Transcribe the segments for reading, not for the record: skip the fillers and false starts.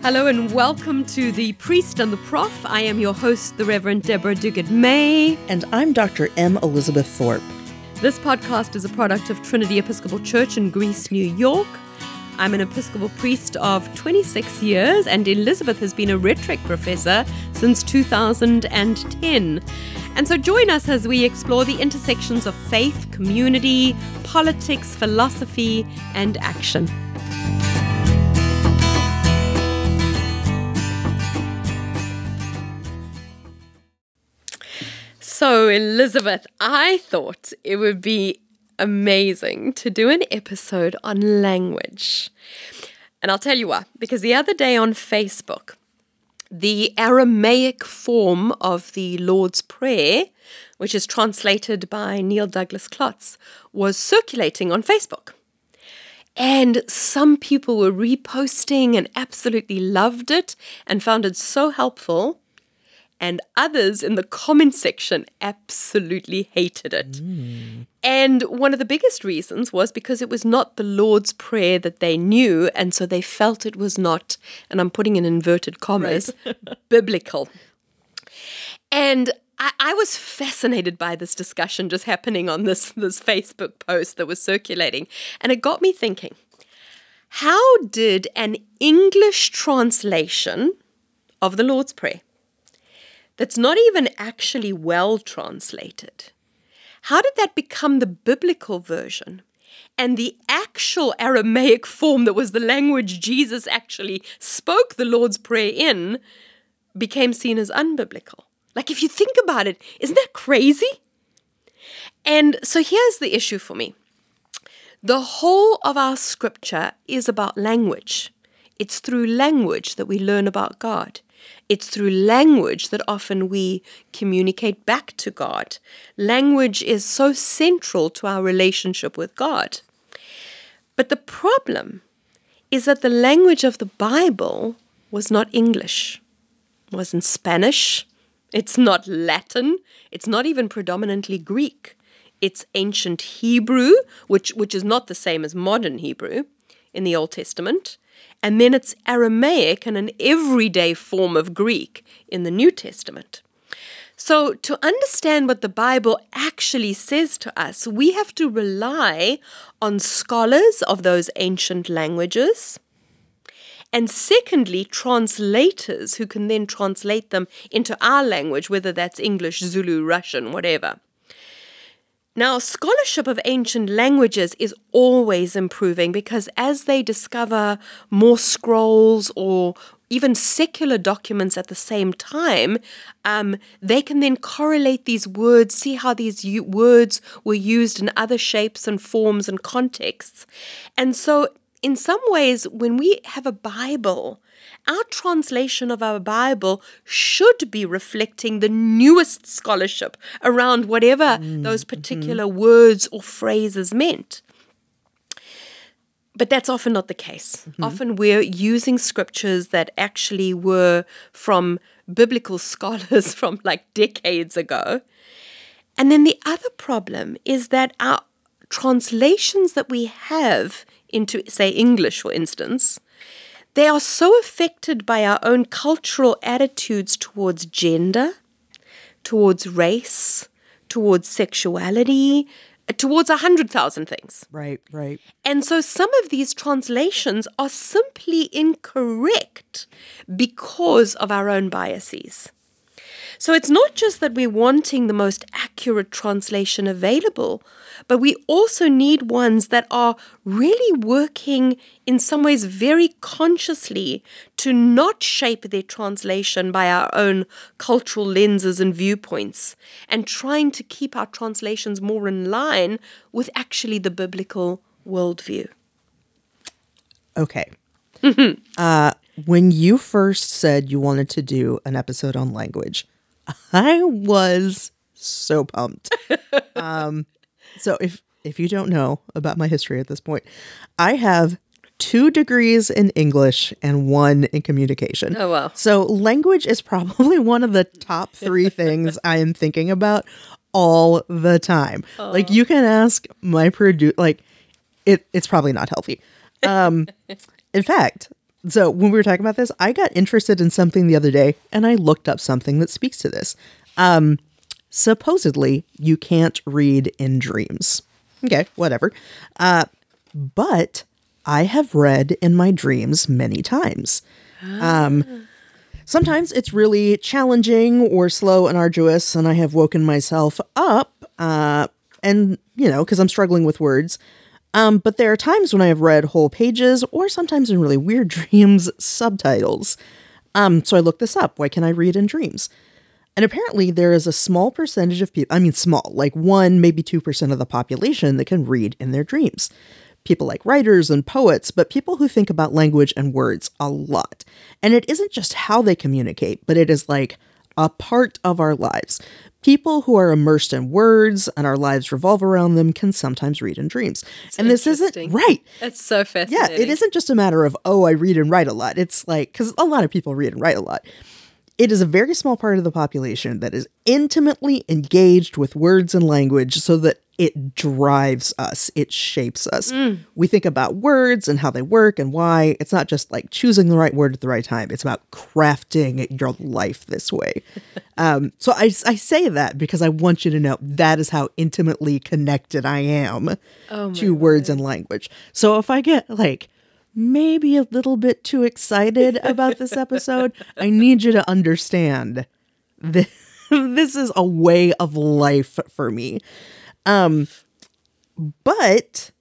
Hello and welcome to The Priest and the Prof. I am your host, the Reverend Deborah Duguid-May. And I'm Dr. M. Elizabeth Thorpe. This podcast is a product of Trinity Episcopal Church in Greece, New York. I'm an Episcopal priest of 26 years, and Elizabeth has been a rhetoric professor since 2010. And so join us as we explore the intersections of faith, community, politics, philosophy, and action. So, Elizabeth, I thought it would be amazing to do an episode on language. And I'll tell you why. Because the other day on Facebook, the Aramaic form of the Lord's Prayer, which is translated by Neil Douglas Klotz, was circulating on Facebook. And some people were reposting and absolutely loved it and found it so helpful. And others in the comment section absolutely hated it. And one of the biggest reasons was because it was not the Lord's Prayer that they knew, and so they felt it was not, and I'm putting in inverted commas, biblical. And I was fascinated by this discussion just happening on this Facebook post that was circulating. And it got me thinking, how did an English translation of the Lord's Prayer that's not even actually well translated, how did that become the biblical version? And the actual Aramaic form that was the language Jesus actually spoke the Lord's Prayer in became seen as unbiblical. Like, if you think about it, isn't that crazy? And so here's the issue for me. The whole of our scripture is about language. It's through language that we learn about God. It's through language that often we communicate back to God. Language is so central to our relationship with God. But the problem is that the language of the Bible was not English. It wasn't Spanish. It's not Latin. It's not even predominantly Greek. It's ancient Hebrew, which is not the same as modern Hebrew in the Old Testament. And then it's Aramaic and an everyday form of Greek in the New Testament. So to understand what the Bible actually says to us, we have to rely on scholars of those ancient languages. And secondly, translators who can then translate them into our language, whether that's English, Zulu, Russian, whatever. Now, scholarship of ancient languages is always improving because as they discover more scrolls or even secular documents at the same time, they can then correlate these words, see how these words were used in other shapes and forms and contexts. And so, in some ways, when we have a Bible, our translation of our Bible should be reflecting the newest scholarship around whatever those particular words or phrases meant. But that's often not the case. Often we're using scriptures that actually were from biblical scholars from like decades ago. And then the other problem is that our translations that we have into, say, English, for instance, they are so affected by our own cultural attitudes towards gender, towards race, towards sexuality, towards 100,000 things. Right. And so some of these translations are simply incorrect because of our own biases. So it's not just that we're wanting the most accurate translation available, but we also need ones that are really working in some ways very consciously to not shape their translation by our own cultural lenses and viewpoints, and trying to keep our translations more in line with actually the biblical worldview. Okay. When you first said you wanted to do an episode on language, I was so pumped. So if you don't know about my history at this point, I have 2 degrees in English and 1 in communication. Oh, wow. So language is probably one of the top 3 things I am thinking about all the time. Like, you can ask my producer, like, it's probably not healthy. In fact, So when we were talking about this, I got interested in something the other day and I looked up something that speaks to this. Supposedly, you can't read in dreams. Okay, whatever. But I have read in my dreams many times. Sometimes it's really challenging or slow and arduous, and I have woken myself up, and, because I'm struggling with words. But there are times when I have read whole pages, or sometimes in really weird dreams, subtitles. So I looked this up. Why can I read in dreams? And apparently there is a small percentage of people, I mean small, like 1, maybe 2% of the population that can read in their dreams. People like writers and poets, but people who think about language and words a lot. And it isn't just how they communicate, but it is like a part of our lives. People who are immersed in words and our lives revolve around them can sometimes read in dreams. And this isn't right. It's so fascinating. Yeah, it isn't just a matter of, oh, I read and write a lot. It's like, because a lot of people read and write a lot. It is a very small part of the population that is intimately engaged with words and language so that it drives us. It shapes us. We think about words and how they work and why. It's not just like choosing the right word at the right time. It's about crafting your life this way. So I say that because I want you to know that is how intimately connected I am to words and language. So if I get like maybe a little bit too excited about this episode, I need you to understand that this is a way of life for me. But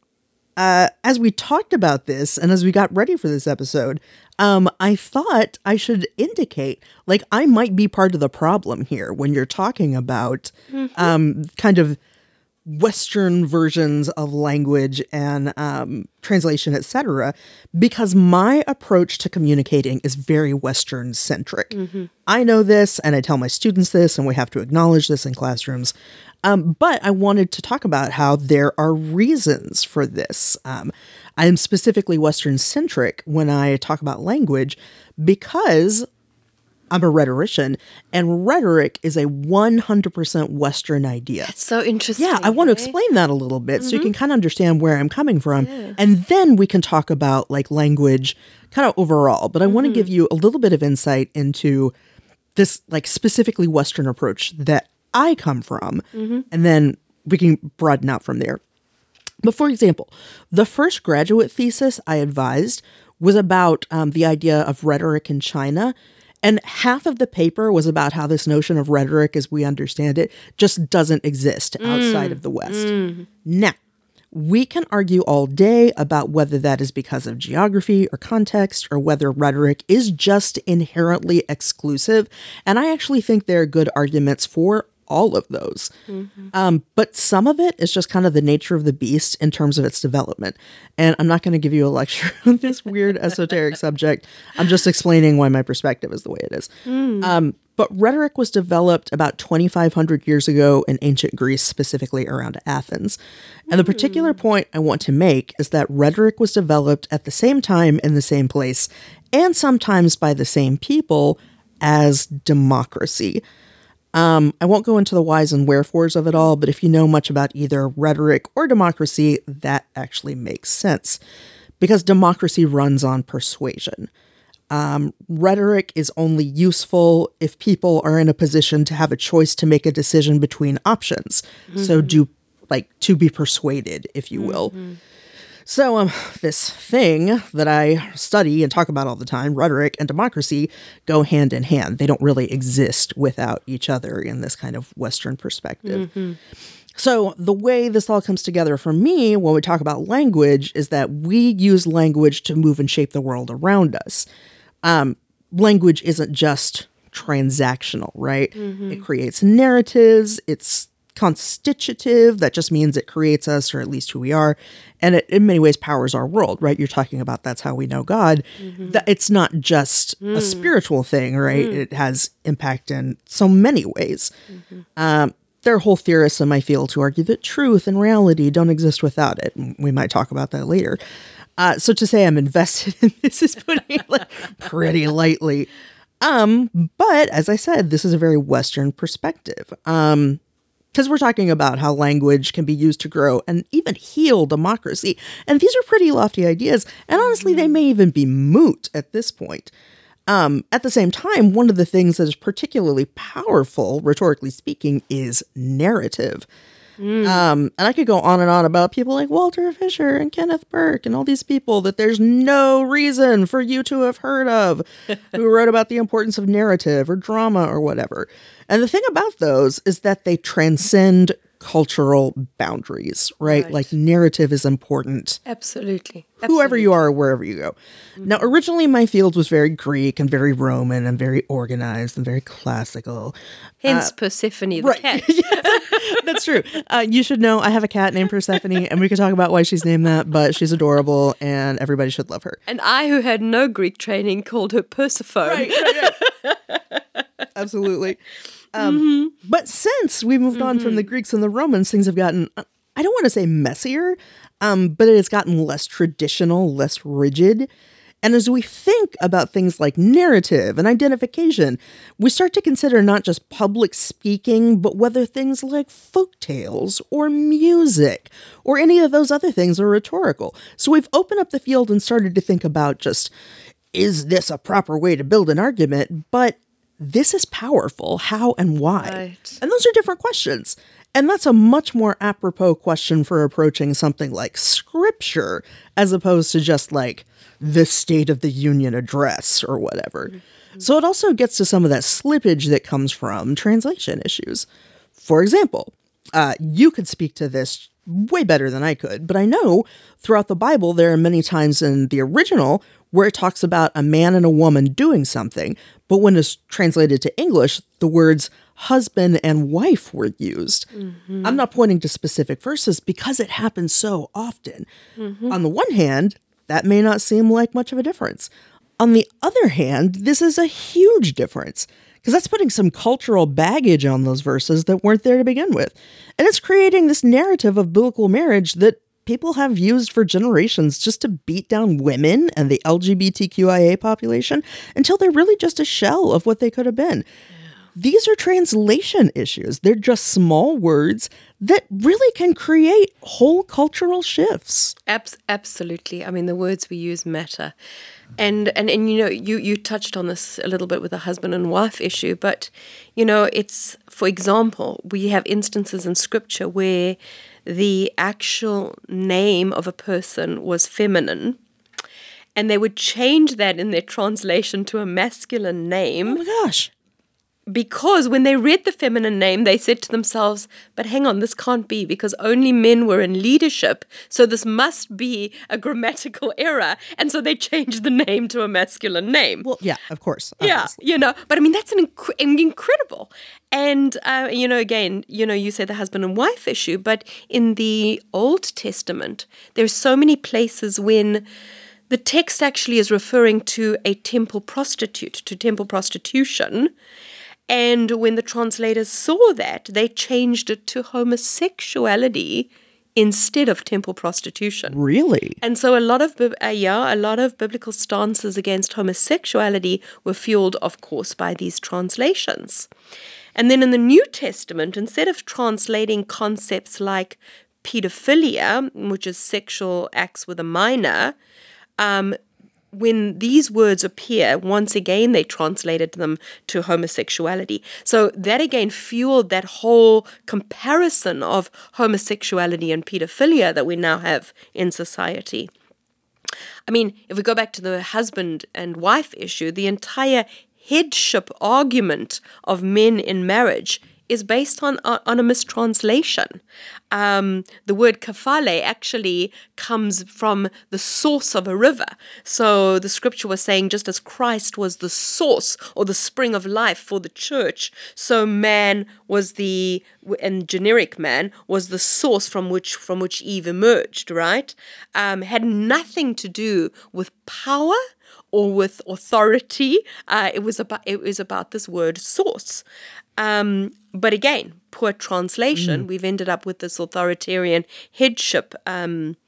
as we talked about this and as we got ready for this episode, I thought I should indicate, like, I might be part of the problem here when you're talking about kind of Western versions of language and translation, etc., because my approach to communicating is very Western centric. I know this, and I tell my students this, and we have to acknowledge this in classrooms. But I wanted to talk about how there are reasons for this. I am specifically Western centric when I talk about language because I'm a rhetorician, and rhetoric is a 100% Western idea. That's so interesting. Yeah, I want to explain that a little bit so you can kind of understand where I'm coming from. Yeah. And then we can talk about like language kind of overall. But I want to give you a little bit of insight into this like specifically Western approach that I come from. And then we can broaden out from there. But for example, the first graduate thesis I advised was about the idea of rhetoric in China. And half of the paper was about how this notion of rhetoric as we understand it just doesn't exist outside of the West. Now, we can argue all day about whether that is because of geography or context or whether rhetoric is just inherently exclusive. And I actually think there are good arguments for all of those. But some of it is just kind of the nature of the beast in terms of its development. And I'm not going to give you a lecture on this weird esoteric subject. I'm just explaining why my perspective is the way it is. But rhetoric was developed about 2,500 years ago in ancient Greece, specifically around Athens. And the particular point I want to make is that rhetoric was developed at the same time in the same place, and sometimes by the same people as democracy. I won't go into the whys and wherefores of it all, but if you know much about either rhetoric or democracy, that actually makes sense because democracy runs on persuasion. Rhetoric is only useful if people are in a position to have a choice to make a decision between options. So to be persuaded, if you will. So this thing that I study and talk about all the time, rhetoric and democracy, go hand in hand. They don't really exist without each other in this kind of Western perspective. So the way this all comes together for me when we talk about language is that we use language to move and shape the world around us. Language isn't just transactional, right? It creates narratives. It's constitutive. That just means it creates us, or at least who we are. And it, in many ways, powers our world, right? You're talking about that's how we know God. That it's not just a spiritual thing, right? It has impact in so many ways. There are whole theorists in my field who argue that truth and reality don't exist without it. We might talk about that later. So to say I'm invested in this is putting it like pretty lightly. But as I said, this is a very Western perspective. Because we're talking about how language can be used to grow and even heal democracy. And these are pretty lofty ideas. And honestly, they may even be moot at this point. At the same time, one of the things that is particularly powerful, rhetorically speaking, is narrative. And I could go on and on about people like Walter Fisher and Kenneth Burke and all these people that there's no reason for you to have heard of who wrote about the importance of narrative or drama or whatever. And the thing about those is that they transcend cultural boundaries, right? Like narrative is important. Absolutely. Whoever you are, or wherever you go. Now, originally my field was very Greek and very Roman and very organized and very classical. Hence Persephone the cat. That's true. You should know I have a cat named Persephone, and we could talk about why she's named that, but she's adorable and everybody should love her. And I, who had no Greek training, called her Persephone. Right. Absolutely. But since we moved on from the Greeks and the Romans, things have gotten, I don't want to say messier, but it has gotten less traditional, less rigid. And as we think about things like narrative and identification, we start to consider not just public speaking, but whether things like folktales or music or any of those other things are rhetorical. So we've opened up the field and started to think about just, is this a proper way to build an argument? But this is powerful. How and why? Right. And those are different questions. And that's a much more apropos question for approaching something like scripture, as opposed to just like the State of the Union address or whatever. So it also gets to some of that slippage that comes from translation issues. For example, you could speak to this way better than I could, but I know throughout the Bible, there are many times in the original where it talks about a man and a woman doing something, but when it's translated to English, the words husband and wife were used. I'm not pointing to specific verses because it happens so often. On the one hand, that may not seem like much of a difference. On the other hand, this is a huge difference because that's putting some cultural baggage on those verses that weren't there to begin with. And it's creating this narrative of biblical marriage that people have used for generations just to beat down women and the LGBTQIA population until they're really just a shell of what they could have been. These are translation issues. They're just small words that really can create whole cultural shifts. Absolutely. I mean, the words we use matter. And you know, you touched on this a little bit with the husband and wife issue, but, you know, it's, for example, we have instances in scripture where the actual name of a person was feminine, and they would change that in their translation to a masculine name. Oh my gosh. Because when they read the feminine name, they said to themselves, but hang on, this can't be because only men were in leadership. So this must be a grammatical error. And so they changed the name to a masculine name. Well, yeah, of course. Yeah, you know, but I mean, that's an incredible. And, you know, again, you know, you say the husband and wife issue, but in the Old Testament, there's so many places when the text actually is referring to a temple prostitute, to temple prostitution. And when the translators saw that, they changed it to homosexuality instead of temple prostitution. Really? And so a lot of biblical stances against homosexuality were fueled, of course, by these translations. And then in the New Testament, instead of translating concepts like pedophilia, which is sexual acts with a minor, when these words appear, once again, they translated them to homosexuality. So that again fueled that whole comparison of homosexuality and pedophilia that we now have in society. I mean, if we go back to the husband and wife issue, the entire headship argument of men in marriage is based on a mistranslation. The word kafale actually comes from the source of a river. So the scripture was saying just as Christ was the source or the spring of life for the church, so man was and generic man was the source from which Eve emerged, right? Had nothing to do with power or with authority. It was about this word source. But again, poor translation, we've ended up with this authoritarian headship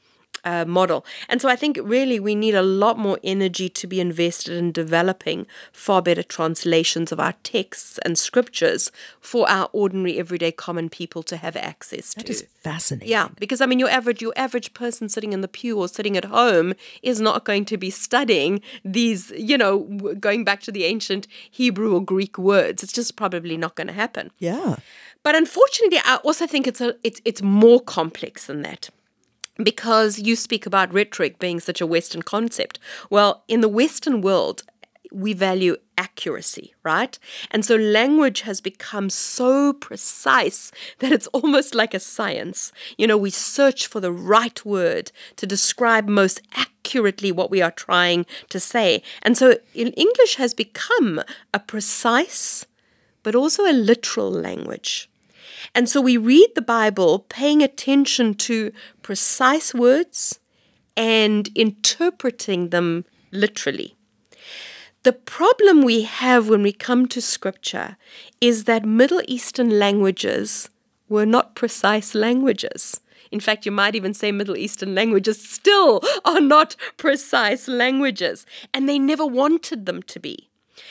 model. And so I think really we need a lot more energy to be invested in developing far better translations of our texts and scriptures for our ordinary, everyday, common people to have access to. That is fascinating. Yeah, because I mean, your average person sitting in the pew or sitting at home is not going to be studying these, going back to the ancient Hebrew or Greek words. It's just probably not going to happen. Yeah. But unfortunately, I also think it's more complex than that. Because you speak about rhetoric being such a Western concept. Well, in the Western world, we value accuracy, right? And so language has become so precise that it's almost like a science. We search for the right word to describe most accurately what we are trying to say. And so English has become a precise, but also a literal language. And so we read the Bible paying attention to precise words and interpreting them literally. The problem we have when we come to Scripture is that Middle Eastern languages were not precise languages. In fact, you might even say Middle Eastern languages still are not precise languages, and they never wanted them to be.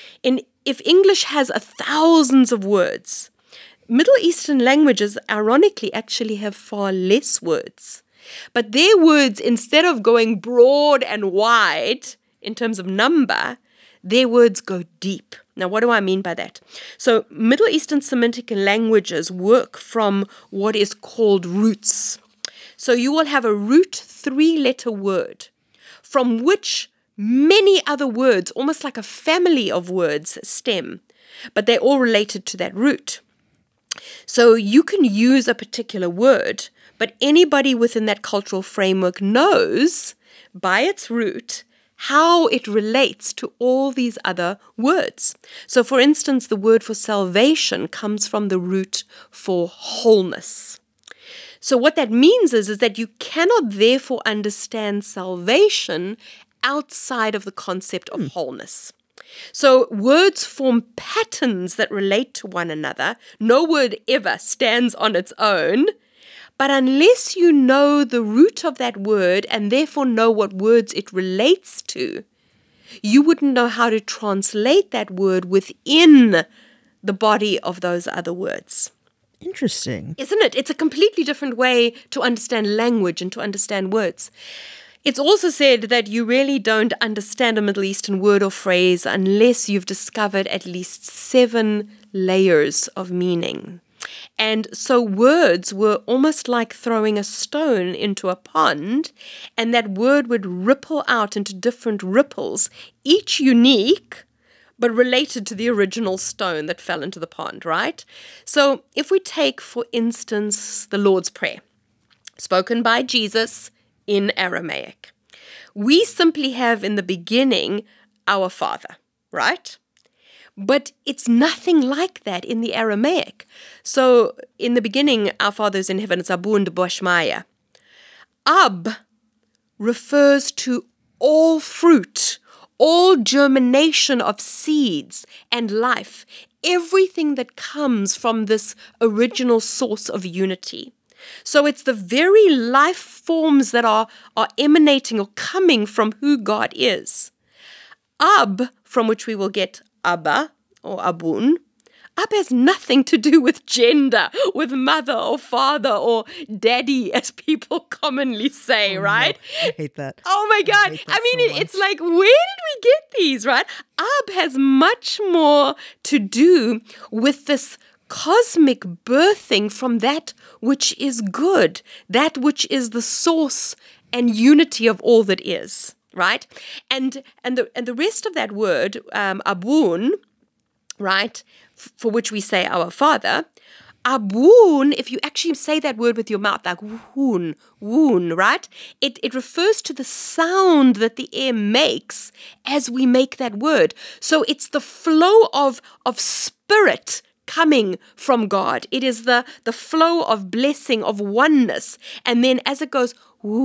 If English has thousands of words, Middle Eastern languages, ironically, actually have far less words. But their words, instead of going broad and wide in terms of number, their words go deep. Now, what do I mean by that? So, Middle Eastern Semitic languages work from what is called roots. So, you will have a root 3-letter word from which many other words, almost like a family of words, stem. But they're all related to that root. So you can use a particular word, but anybody within that cultural framework knows by its root how it relates to all these other words. So for instance, the word for salvation comes from the root for wholeness. So what that means is that you cannot therefore understand salvation outside of the concept of wholeness. So words form patterns that relate to one another. No word ever stands on its own. But unless you know the root of that word and therefore know what words it relates to, you wouldn't know how to translate that word within the body of those other words. Interesting. Isn't it? It's a completely different way to understand language and to understand words. It's also said that you really don't understand a Middle Eastern word or phrase unless you've discovered at least 7 layers of meaning. And so words were almost like throwing a stone into a pond, and that word would ripple out into different ripples, each unique, but related to the original stone that fell into the pond, right? So if we take, for instance, the Lord's Prayer, spoken by Jesus in Aramaic, we simply have in the beginning, our Father, right? But it's nothing like that in the Aramaic. So in the beginning, our Father is in heaven, it's Abun de Boshmaya. Ab refers to all fruit, all germination of seeds and life, everything that comes from this original source of unity. So it's the very life forms that are emanating or coming from who God is. Ab, from which we will get Abba or Abun, Ab has nothing to do with gender, with mother or father or daddy, as people commonly say, right? No, I hate that. Oh my God. It's like, where did we get these, right? Ab has much more to do with this cosmic birthing from that which is good, that which is the source and unity of all that is, right? And the rest of that word, Abun, right, for which we say our Father, Abun, if you actually say that word with your mouth, like woon, right? It refers to the sound that the air makes as we make that word. So it's the flow of spirit coming from God. It is the flow of blessing, of oneness. And then as it goes,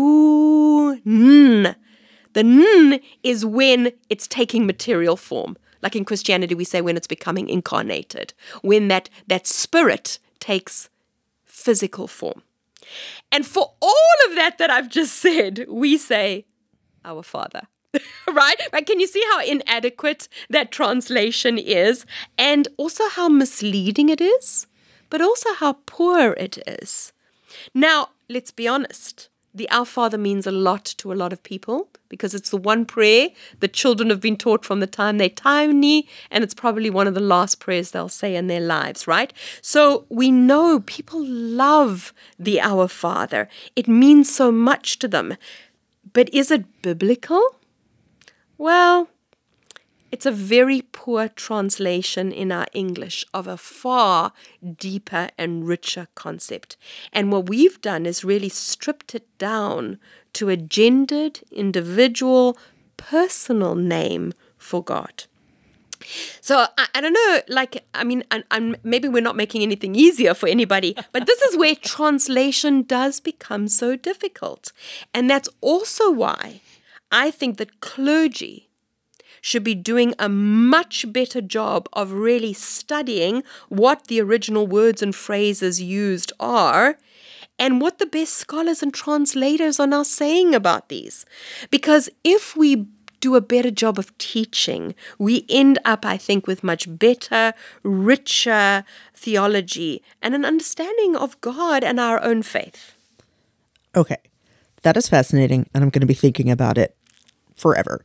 ooh, n. The n is when it's taking material form. Like in Christianity, we say when it's becoming incarnated, when that spirit takes physical form. And for all of that I've just said, we say, our Father. Right? Can you see how inadequate that translation is? And also how misleading it is, but also how poor it is. Now, let's be honest. The Our Father means a lot to a lot of people because it's the one prayer the children have been taught from the time they're tiny, and it's probably one of the last prayers they'll say in their lives, right? So we know people love the Our Father. It means so much to them. But is it biblical? Well, it's a very poor translation in our English of a far deeper and richer concept. And what we've done is really stripped it down to a gendered, individual, personal name for God. So I don't know, I'm maybe we're not making anything easier for anybody, but this is where translation does become so difficult. And that's also why I think that clergy should be doing a much better job of really studying what the original words and phrases used are and what the best scholars and translators are now saying about these. Because if we do a better job of teaching, we end up, I think, with much better, richer theology and an understanding of God and our own faith. Okay. That is fascinating, and I'm going to be thinking about it forever.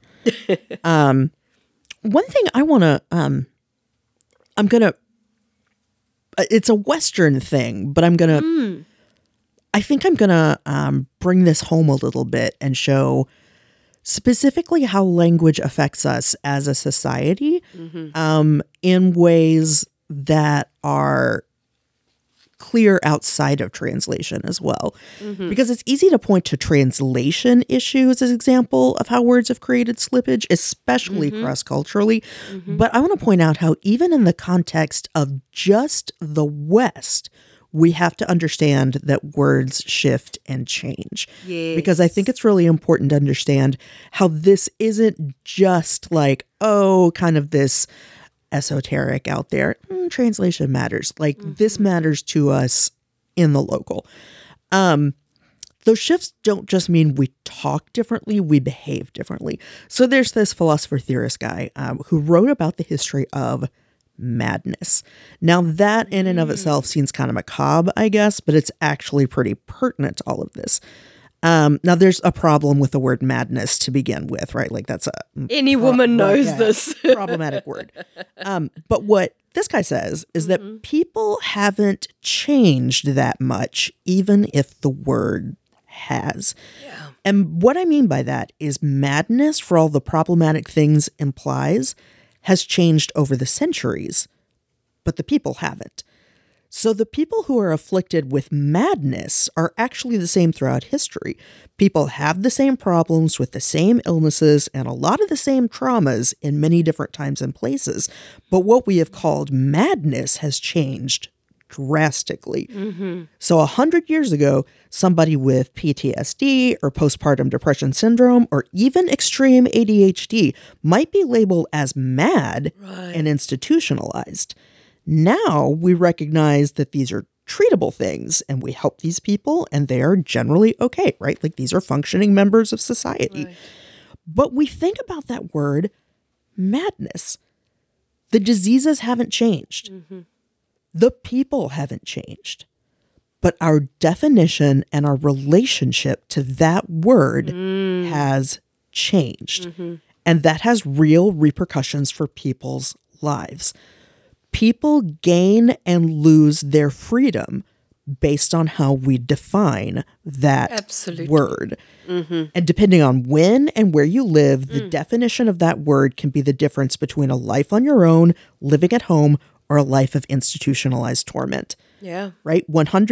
One thing I want to, it's a Western thing, but I think I'm going to bring this home a little bit and show specifically how language affects us as a society in ways that are clear outside of translation as well. Because it's easy to point to translation issues as an example of how words have created slippage, especially cross-culturally. But I want to point out how even in the context of just the West, we have to understand that words shift and change. Yes. Because I think it's really important to understand how this isn't just like, kind of this esoteric out there. Translation matters. Like this matters to us in the local. Those shifts don't just mean we talk differently, we behave differently. So there's this philosopher theorist guy who wrote about the history of madness. Now that in and of itself seems kind of macabre, I guess, but it's actually pretty pertinent to all of this. Now there's a problem with the word madness to begin with, right? Like that's any woman knows this problematic word. But what this guy says is that people haven't changed that much, even if the word has. Yeah. And what I mean by that is madness, for all the problematic things implies, has changed over the centuries, but the people haven't. So the people who are afflicted with madness are actually the same throughout history. People have the same problems with the same illnesses and a lot of the same traumas in many different times and places. But what we have called madness has changed drastically. So 100 years ago, somebody with PTSD or postpartum depression syndrome or even extreme ADHD might be labeled as mad and institutionalized. Now we recognize that these are treatable things and we help these people and they are generally okay, right? Like these are functioning members of society. Right. But we think about that word madness. The diseases haven't changed. The people haven't changed. But our definition and our relationship to that word has changed. And that has real repercussions for people's lives. People gain and lose their freedom based on how we define that word. And depending on when and where you live, the definition of that word can be the difference between a life on your own, living at home, or a life of institutionalized torment. Yeah. Right?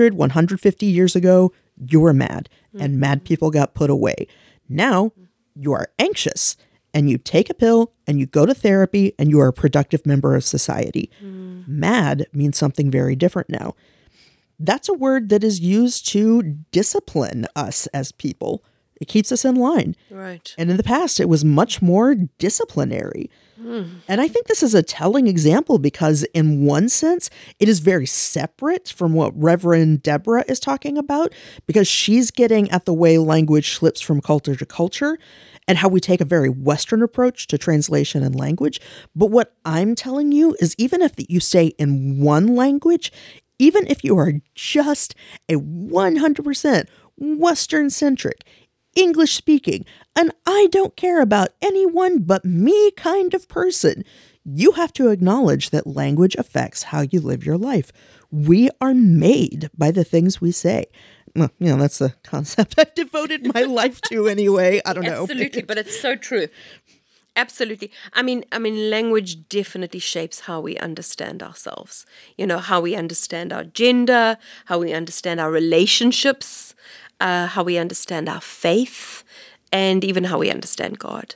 150 years ago, you were mad, and mad people got put away. Now, you are anxious, and you take a pill, and you go to therapy, and you are a productive member of society. Mad means something very different now. That's a word that is used to discipline us as people. It keeps us in line. Right. And in the past, it was much more disciplinary. And I think this is a telling example because, in one sense, it is very separate from what Reverend Deborah is talking about, because she's getting at the way language slips from culture to culture and how we take a very Western approach to translation and language. But what I'm telling you is, even if you stay in one language, even if you are just a 100% Western-centric, English speaking, and I don't care about anyone but me kind of person, you have to acknowledge that language affects how you live your life. We are made by the things we say. Well, that's the concept I've devoted my life to anyway. I don't know. Absolutely, but it's so true. Absolutely. I mean, language definitely shapes how we understand ourselves. How we understand our gender, how we understand our relationships, how we understand our faith, and even how we understand God.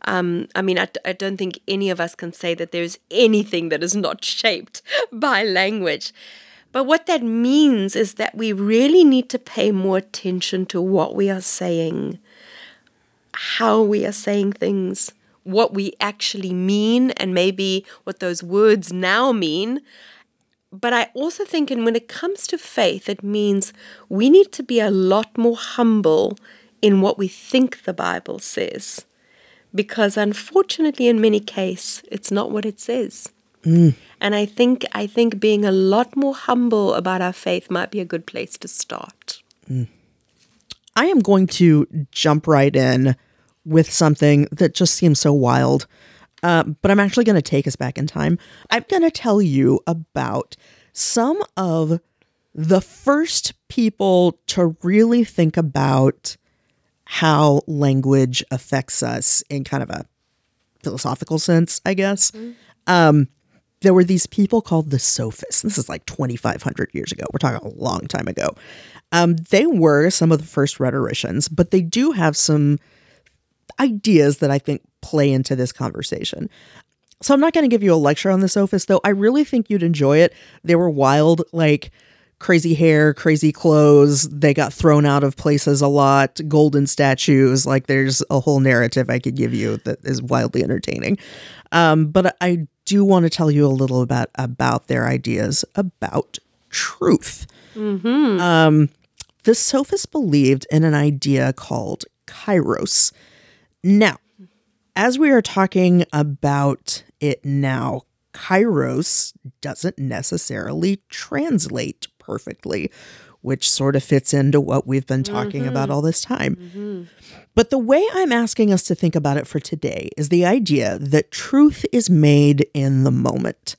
I don't think any of us can say that there's anything that is not shaped by language. But what that means is that we really need to pay more attention to what we are saying, how we are saying things, what we actually mean, and maybe what those words now mean. But I also think, and when it comes to faith, it means we need to be a lot more humble in what we think the Bible says. Because unfortunately, in many cases, it's not what it says. And I think being a lot more humble about our faith might be a good place to start. I am going to jump right in with something that just seems so wild. But I'm actually going to take us back in time. I'm going to tell you about some of the first people to really think about how language affects us in kind of a philosophical sense, I guess. There were these people called the Sophists. This is like 2,500 years ago. We're talking a long time ago. They were some of the first rhetoricians, but they do have some ideas that I think play into this conversation. So I'm not going to give you a lecture on the Sophists, though I really think you'd enjoy it. They were wild, like crazy hair, crazy clothes. They got thrown out of places a lot, golden statues. Like there's a whole narrative I could give you that is wildly entertaining. But I do want to tell you a little about their ideas about truth. The Sophists believed in an idea called kairos. Now, as we are talking about it now, kairos doesn't necessarily translate perfectly, which sort of fits into what we've been talking about all this time. But the way I'm asking us to think about it for today is the idea that truth is made in the moment.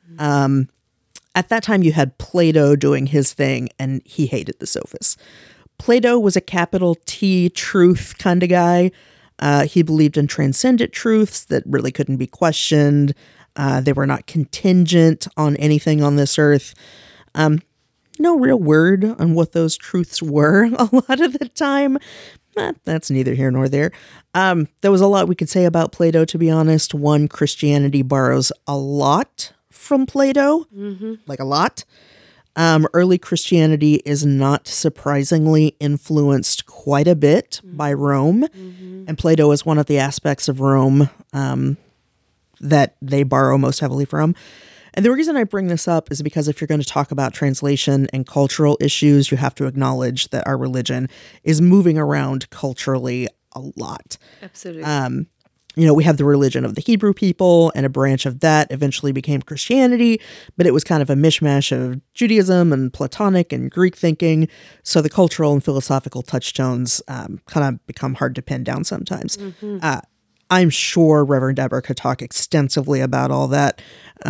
At that time, you had Plato doing his thing, and he hated the Sophists. Plato was a capital T truth kind of guy. He believed in transcendent truths that really couldn't be questioned. They were not contingent on anything on this earth. No real word on what those truths were a lot of the time. That's neither here nor there. There was a lot we could say about Plato, to be honest. One, Christianity borrows a lot from Plato, like a lot. Early Christianity is not surprisingly influenced quite a bit by Rome, and Plato is one of the aspects of Rome that they borrow most heavily from. And the reason I bring this up is because if you're going to talk about translation and cultural issues, you have to acknowledge that our religion is moving around culturally a lot. Absolutely. We have the religion of the Hebrew people, and a branch of that eventually became Christianity, but it was kind of a mishmash of Judaism and Platonic and Greek thinking. So the cultural and philosophical touchstones kind of become hard to pin down sometimes. I'm sure Reverend Deborah could talk extensively about all that.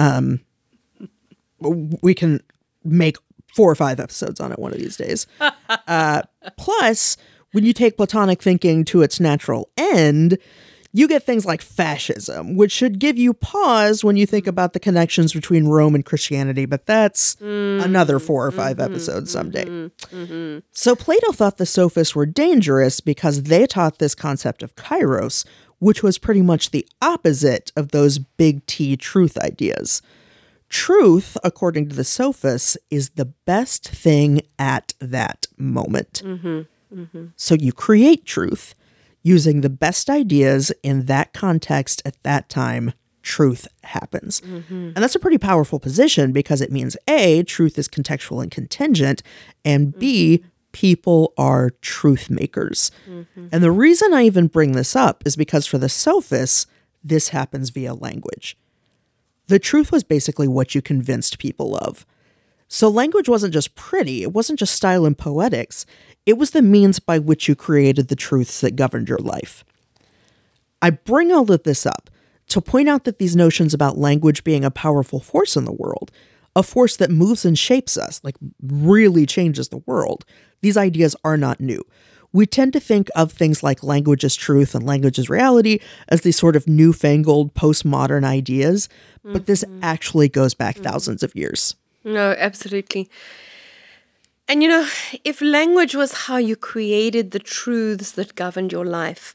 We can make 4 or 5 episodes on it one of these days. Plus, when you take Platonic thinking to its natural end, you get things like fascism, which should give you pause when you think about the connections between Rome and Christianity, but that's another 4 or 5 episodes someday. So Plato thought the Sophists were dangerous because they taught this concept of kairos, which was pretty much the opposite of those big T truth ideas. Truth, according to the Sophists, is the best thing at that moment. So you create truth using the best ideas in that context at that time. Truth happens. And that's a pretty powerful position because it means A, truth is contextual and contingent, and B, people are truth makers. And the reason I even bring this up is because for the sophists, this happens via language. The truth was basically what you convinced people of. So language wasn't just pretty, it wasn't just style and poetics, it was the means by which you created the truths that governed your life. I bring all of this up to point out that these notions about language being a powerful force in the world, a force that moves and shapes us, like really changes the world, these ideas are not new. We tend to think of things like language as truth and language as reality as these sort of newfangled postmodern ideas, but this actually goes back thousands of years. No, absolutely. And if language was how you created the truths that governed your life,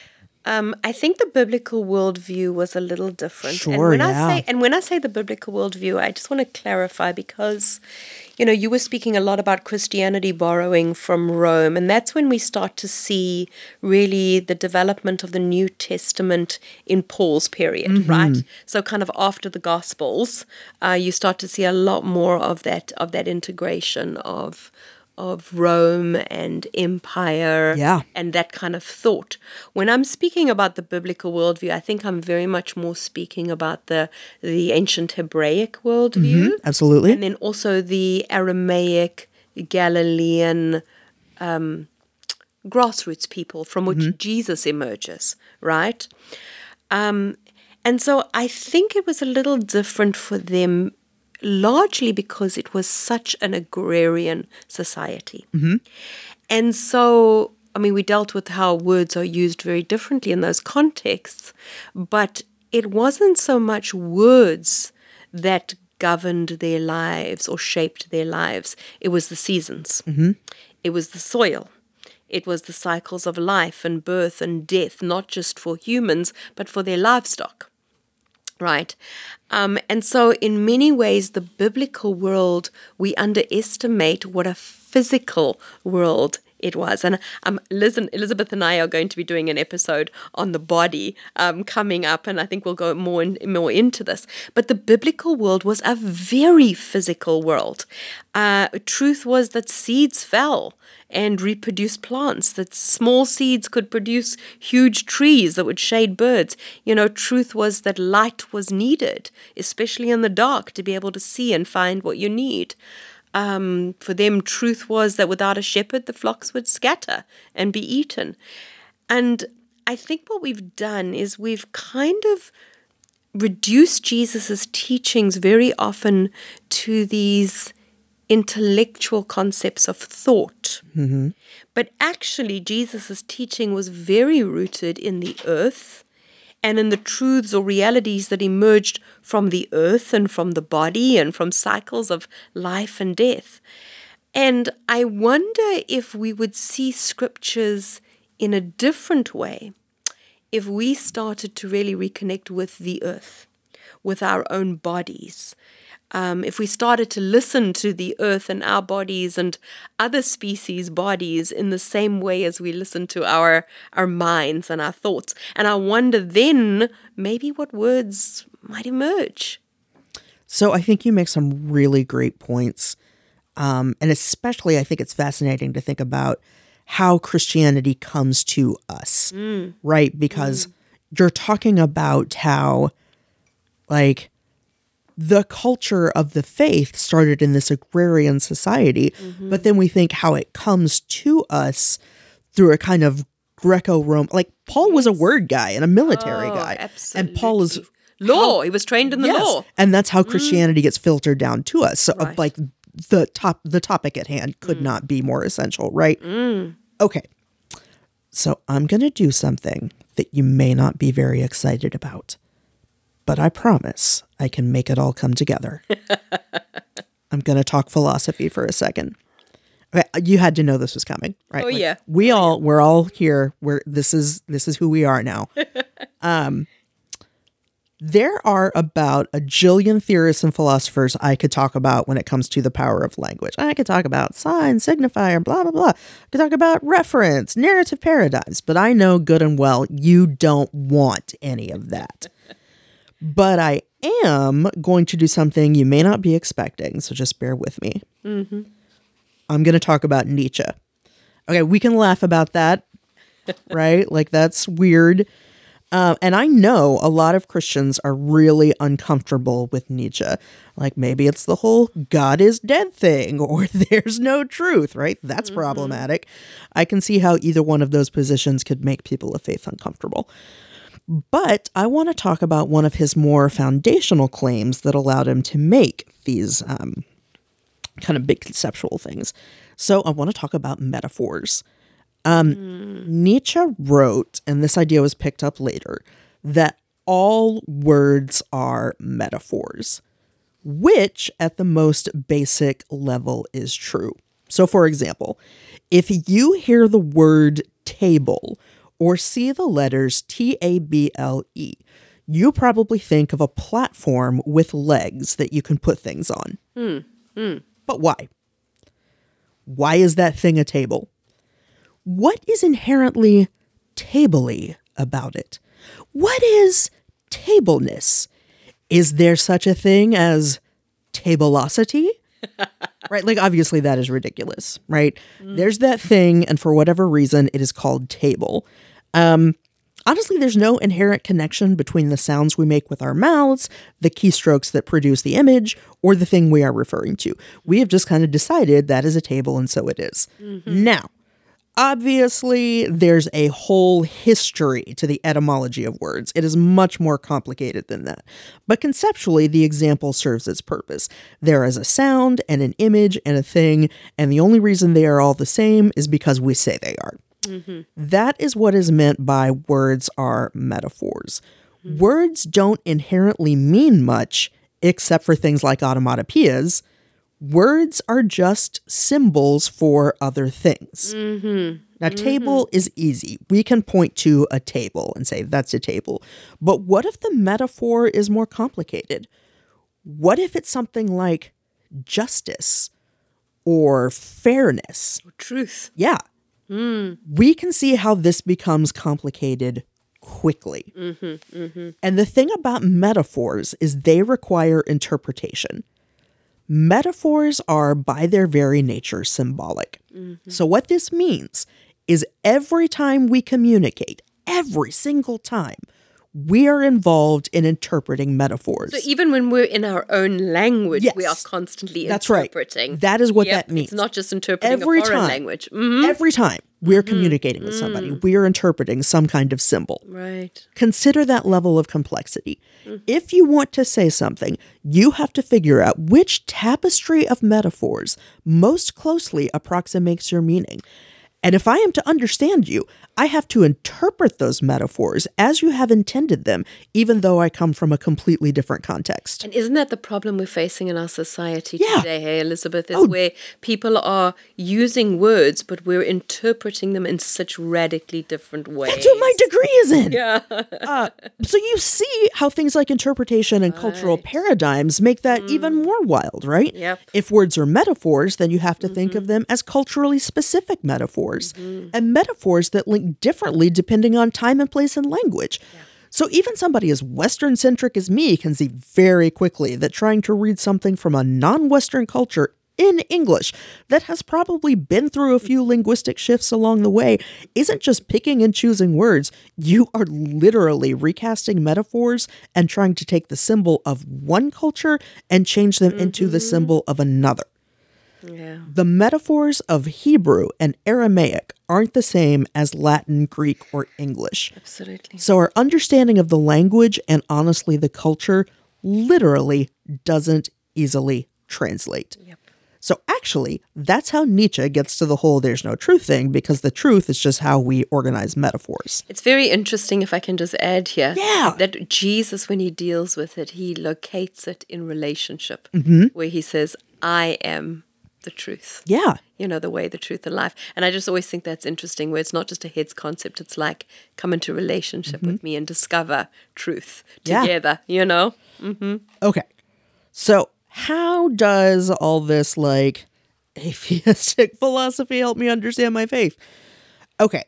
I think the biblical worldview was a little different. Sure, and when I say the biblical worldview, I just want to clarify because, you were speaking a lot about Christianity borrowing from Rome, and that's when we start to see really the development of the New Testament in Paul's period, right? So kind of after the Gospels, you start to see a lot more of that integration of Rome and empire and that kind of thought. When I'm speaking about the biblical worldview, I think I'm very much more speaking about the ancient Hebraic worldview. Absolutely. And then also the Aramaic, Galilean grassroots people from which Jesus emerges, right? And so I think it was a little different for them largely because it was such an agrarian society. And so, we dealt with how words are used very differently in those contexts, but it wasn't so much words that governed their lives or shaped their lives. It was the seasons. It was the soil. It was the cycles of life and birth and death, not just for humans, but for their livestock. Right. And so in many ways, the biblical world, we underestimate what a physical world it was. And Elizabeth and I are going to be doing an episode on the body coming up, and I think we'll go more into this. But the biblical world was a very physical world. Truth was that seeds fell and reproduced plants, that small seeds could produce huge trees that would shade birds. Truth was that light was needed, especially in the dark, to be able to see and find what you need. For them, truth was that without a shepherd, the flocks would scatter and be eaten. And I think what we've done is we've kind of reduced Jesus's teachings very often to these intellectual concepts of thought. But actually, Jesus's teaching was very rooted in the earth and in the truths or realities that emerged from the earth and from the body and from cycles of life and death. And I wonder if we would see scriptures in a different way if we started to really reconnect with the earth, with our own bodies. If we started to listen to the earth and our bodies and other species' bodies in the same way as we listen to our minds and our thoughts. And I wonder then maybe what words might emerge. So I think you make some really great points. And especially I think it's fascinating to think about how Christianity comes to us, right? Because you're talking about how, the culture of the faith started in this agrarian society, but then we think how it comes to us through a kind of Greco-Roman, Paul was a word guy and a military guy. Absolutely. And Paul is law. He was trained in the law. And that's how Christianity gets filtered down to us. So the topic at hand could not be more essential, right? Okay. So I'm going to do something that you may not be very excited about. But I promise I can make it all come together. I'm going to talk philosophy for a second. Okay, you had to know this was coming, right? Oh, yeah. We're all here. This is who we are now. There are about a jillion theorists and philosophers I could talk about when it comes to the power of language. I could talk about sign, signifier, blah, blah, blah. I could talk about reference, narrative paradigms, but I know good and well you don't want any of that. But I am going to do something you may not be expecting, so just bear with me. Mm-hmm. I'm going to talk about Nietzsche. Okay, we can laugh about that, right? Like, that's weird. And I know a lot of Christians are really uncomfortable with Nietzsche. Like, maybe it's the whole God is dead thing, or there's no truth, right? That's problematic. I can see how either one of those positions could make people of faith uncomfortable. But I want to talk about one of his more foundational claims that allowed him to make these kind of big conceptual things. So I want to talk about metaphors. Nietzsche wrote, and this idea was picked up later, that all words are metaphors, which at the most basic level is true. So for example, if you hear the word table or see the letters TABLE, you probably think of a platform with legs that you can put things on. But why? Why is that thing a table? What is inherently table-y about it? What is tableness? Is there such a thing as tableosity? Right? Like, obviously that is ridiculous, right? There's that thing, and for whatever reason, it is called table. Honestly, there's no inherent connection between the sounds we make with our mouths, the keystrokes that produce the image, or the thing we are referring to. We have just kind of decided that is a table, and so it is. Now, obviously, there's a whole history to the etymology of words. It is much more complicated than that. But conceptually, the example serves its purpose. There is a sound and an image and a thing, and the only reason they are all the same is because we say they are. That is what is meant by words are metaphors. Words don't inherently mean much, except for things like onomatopoeias. Words are just symbols for other things. Now, table is easy. We can point to a table and say, that's a table. But what if the metaphor is more complicated? What if it's something like justice or fairness? Truth. Yeah. We can see how this becomes complicated quickly. And the thing about metaphors is they require interpretation. Metaphors are, by their very nature, symbolic. So what this means is every time we communicate, every single time, we are involved in interpreting metaphors. So even when we're in our own language, Yes. we are constantly That's right. interpreting. That is what that means. It's not just interpreting Every a foreign time. language. Every time we're communicating with somebody, we are interpreting some kind of symbol. Right. Consider that level of complexity. If you want to say something, you have to figure out which tapestry of metaphors most closely approximates your meaning. And if I am to understand you, I have to interpret those metaphors as you have intended them, even though I come from a completely different context. And isn't that the problem we're facing in our society Yeah. today, hey, Elizabeth, is where people are using words, but we're interpreting them in such radically different ways. That's what my degree is in. Yeah. So you see how things like interpretation and cultural paradigms make that even more wild, right? Yep. If words are metaphors, then you have to think of them as culturally specific metaphors, and metaphors that link differently depending on time and place and language. So even somebody as Western-centric as me can see very quickly that trying to read something from a non-Western culture in English that has probably been through a few linguistic shifts along the way isn't just picking and choosing words. You are literally recasting metaphors and trying to take the symbol of one culture and change them into the symbol of another. Yeah. The metaphors of Hebrew and Aramaic aren't the same as Latin, Greek, or English. Absolutely. So our understanding of the language and honestly the culture literally doesn't easily translate. Yep. So actually, that's how Nietzsche gets to the whole there's no truth thing, because the truth is just how we organize metaphors. It's very interesting, if I can just add here, Yeah. that Jesus, when he deals with it, he locates it in relationship, where he says, I am the truth. Yeah. The way, the truth, and life. And I just always think that's interesting, where it's not just a heads concept. It's like, come into relationship with me and discover truth together, Okay. So how does all this atheistic philosophy help me understand my faith? Okay.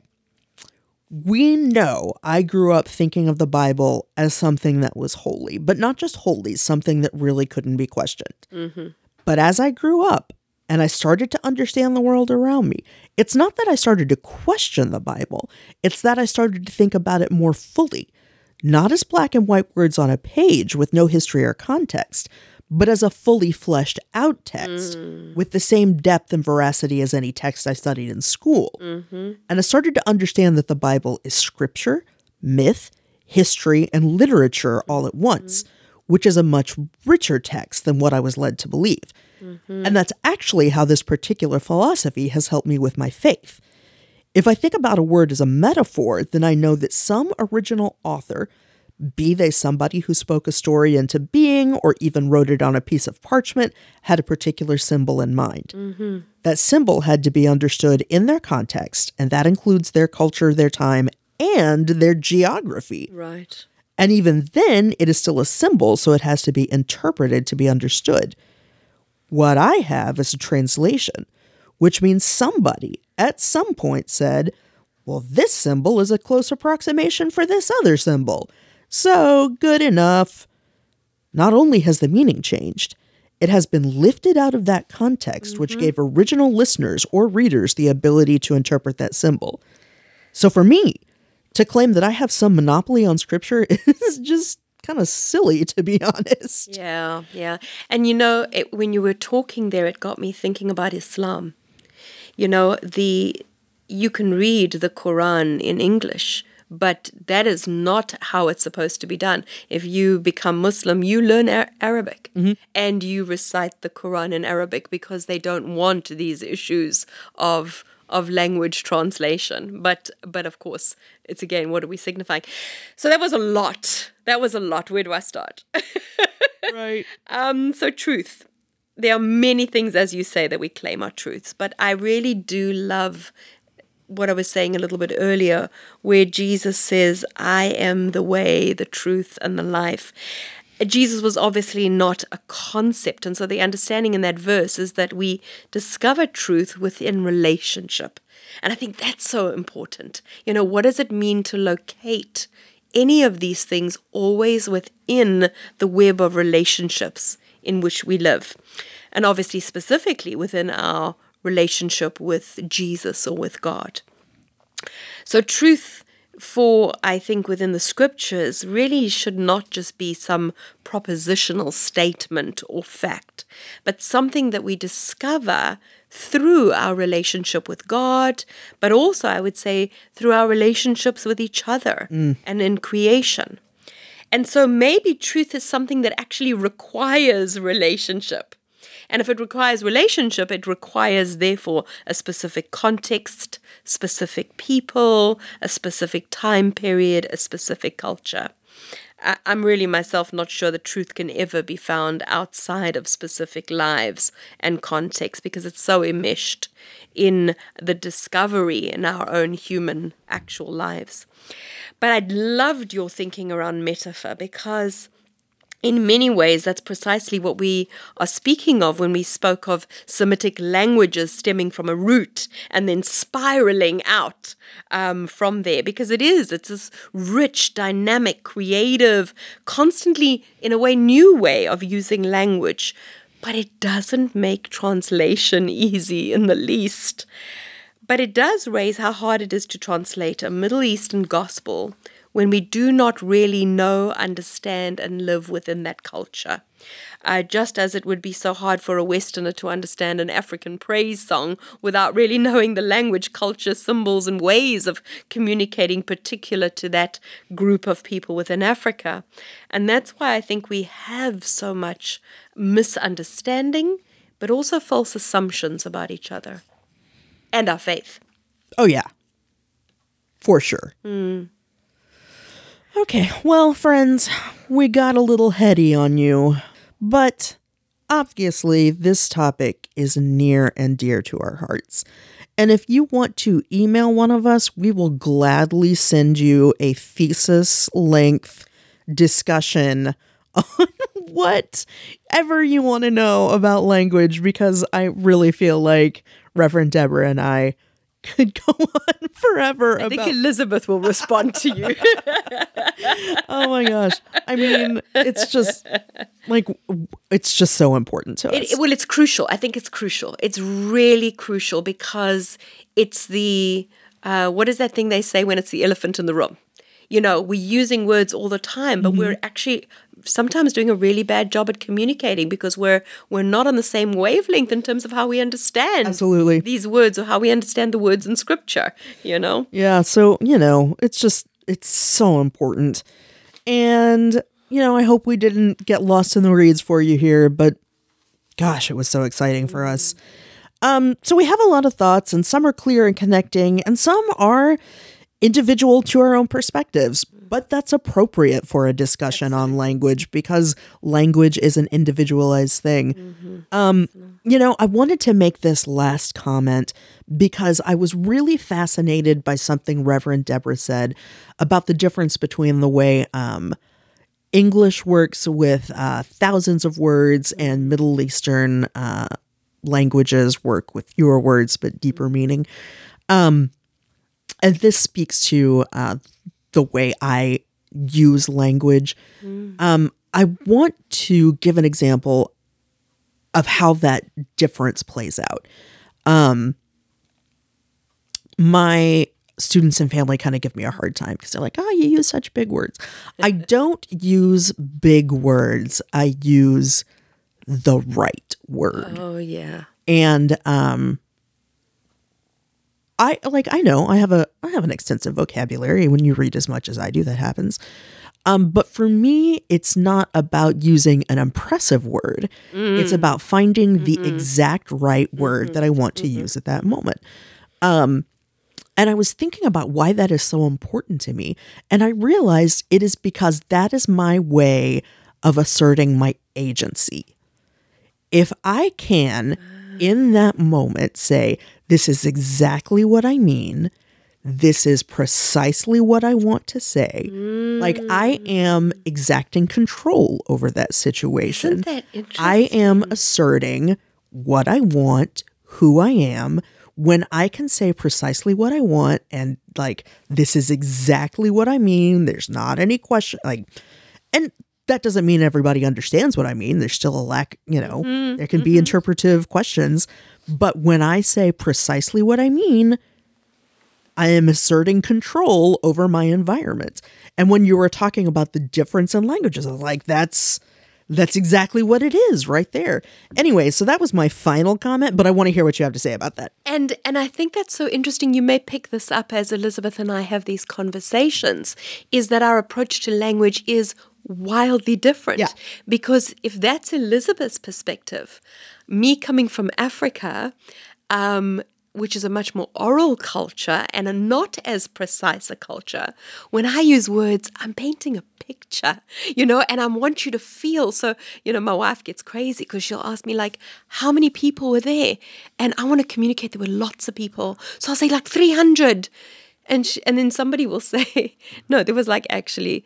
We know I grew up thinking of the Bible as something that was holy, but not just holy, something that really couldn't be questioned. Mm-hmm. But as I grew up and I started to understand the world around me, it's not that I started to question the Bible. It's that I started to think about it more fully, not as black and white words on a page with no history or context, but as a fully fleshed out text with the same depth and veracity as any text I studied in school. Mm-hmm. And I started to understand that the Bible is scripture, myth, history, and literature all at once, which is a much richer text than what I was led to believe. Mm-hmm. And that's actually how this particular philosophy has helped me with my faith. If I think about a word as a metaphor, then I know that some original author, be they somebody who spoke a story into being or even wrote it on a piece of parchment, had a particular symbol in mind. Mm-hmm. That symbol had to be understood in their context, and that includes their culture, their time, and their geography. Right. And even then, it is still a symbol, so it has to be interpreted to be understood. What I have is a translation, which means somebody at some point said, well, this symbol is a close approximation for this other symbol. So, good enough. Not only has the meaning changed, it has been lifted out of that context, which gave original listeners or readers the ability to interpret that symbol. So for me, to claim that I have some monopoly on scripture is just kind of silly, to be honest. Yeah. And when you were talking there, it got me thinking about Islam. You can read the Quran in English, but that is not how it's supposed to be done. If you become Muslim, you learn Arabic and you recite the Quran in Arabic, because they don't want these issues of language translation. But of course, it's again, what are we signifying? So that was a lot. Where do I start? Right. So truth. There are many things, as you say, that we claim are truths, but I really do love what I was saying a little bit earlier, where Jesus says, I am the way, the truth, and the life. Jesus was obviously not a concept. And so the understanding in that verse is that we discover truth within relationship. And I think that's so important. What does it mean to locate any of these things always within the web of relationships in which we live? And obviously specifically within our relationship with Jesus or with God. So truth, I think within the scriptures, really should not just be some propositional statement or fact, but something that we discover through our relationship with God, but also, I would say, through our relationships with each other and in creation. And so maybe truth is something that actually requires relationship. And if it requires relationship, it requires, therefore, a specific context, specific people, a specific time period, a specific culture. I'm really myself not sure that truth can ever be found outside of specific lives and context, because it's so enmeshed in the discovery in our own human actual lives. But I loved your thinking around metaphor, because in many ways, that's precisely what we are speaking of when we spoke of Semitic languages stemming from a root and then spiraling out from there. Because it's this rich, dynamic, creative, constantly, in a way, new way of using language. But it doesn't make translation easy in the least. But it does raise how hard it is to translate a Middle Eastern gospel when we do not really know, understand, and live within that culture. Just as it would be so hard for a Westerner to understand an African praise song without really knowing the language, culture, symbols, and ways of communicating particular to that group of people within Africa. And that's why I think we have so much misunderstanding, but also false assumptions about each other and our faith. Oh, yeah. For sure. Okay, well, friends, we got a little heady on you, but obviously, this topic is near and dear to our hearts. And if you want to email one of us, we will gladly send you a thesis-length discussion on whatever you want to know about language, because I really feel like Reverend Deborah and I could go on forever I think Elizabeth will respond to you. Oh my gosh. I mean, it's just so important to us. Well, it's crucial. I think it's crucial. It's really crucial because it's the, what is that thing they say when it's the elephant in the room? You know, we're using words all the time, but we're actually sometimes doing a really bad job at communicating because we're not on the same wavelength in terms of how we understand Absolutely. these words or how we understand the words in scripture, you know? Yeah, so, it's so important. And, I hope we didn't get lost in the weeds for you here, but gosh, it was so exciting for us. So we have a lot of thoughts, and some are clear and connecting, and some are individual to our own perspectives, but that's appropriate for a discussion on language because language is an individualized thing. I wanted to make this last comment because I was really fascinated by something Reverend Deborah said about the difference between the way English works with thousands of words and Middle Eastern languages work with fewer words but deeper meaning. And this speaks to the way I use language. I want to give an example of how that difference plays out. My students and family kind of give me a hard time because they're like, oh, you use such big words. I don't use big words. I use the right word. Oh, yeah. And I know I have an extensive vocabulary. When you read as much as I do, that happens. But for me, it's not about using an impressive word. It's about finding the exact right word that I want to use at that moment. And I was thinking about why that is so important to me. And I realized it is because that is my way of asserting my agency. If I can, in that moment, say, this is exactly what I mean. This is precisely what I want to say. Like I am exacting control over that situation. Isn't that interesting? I am asserting what I want, who I am, when I can say precisely what I want and like, this is exactly what I mean. There's not any question. And that doesn't mean everybody understands what I mean. There's still a lack, there can be interpretive questions. But when I say precisely what I mean, I am asserting control over my environment. And when you were talking about the difference in languages, I was like, that's exactly what it is right there. Anyway, so that was my final comment, but I want to hear what you have to say about that. And I think that's so interesting. You may pick this up as Elizabeth and I have these conversations, is that our approach to language is wildly different. Yeah. Because if that's Elizabeth's perspective, me coming from Africa, which is a much more oral culture and a not as precise a culture, when I use words, I'm painting a picture, and I want you to feel. So, my wife gets crazy because she'll ask me like, how many people were there? And I want to communicate there were lots of people. So I'll say like 300. And then somebody will say, no, there was like actually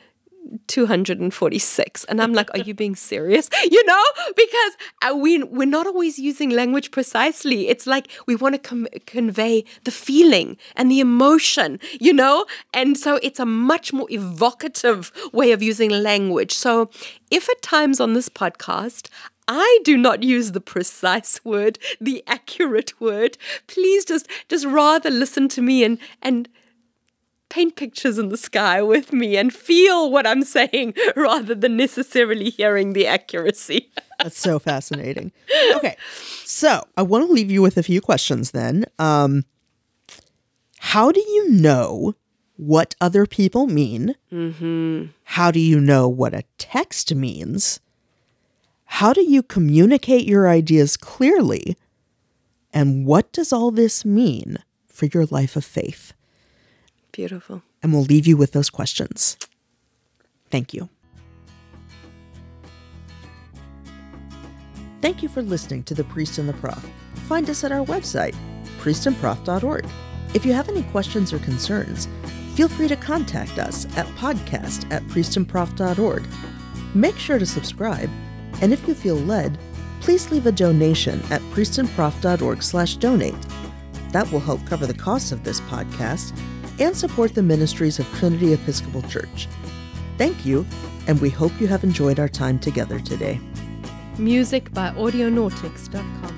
246. And I'm like, are you being serious? Because we're not always using language precisely. It's like we want to convey the feeling and the emotion, and so it's a much more evocative way of using language. So if at times on this podcast I do not use the precise word, the accurate word, please just rather listen to me and paint pictures in the sky with me and feel what I'm saying rather than necessarily hearing the accuracy. That's so fascinating. Okay, so I want to leave you with a few questions then. How do you know what other people mean? Mm-hmm. How do you know what a text means? How do you communicate your ideas clearly? And what does all this mean for your life of faith? Beautiful. And we'll leave you with those questions. Thank you. Thank you for listening to The Priest and the Prof. Find us at our website, priestandprof.org. If you have any questions or concerns, feel free to contact us at podcast@priestandprof.org. Make sure to subscribe, and if you feel led, please leave a donation at priestandprof.org/donate. That will help cover the costs of this podcast and support the ministries of Trinity Episcopal Church. Thank you, and we hope you have enjoyed our time together today. Music by Audionautics.com.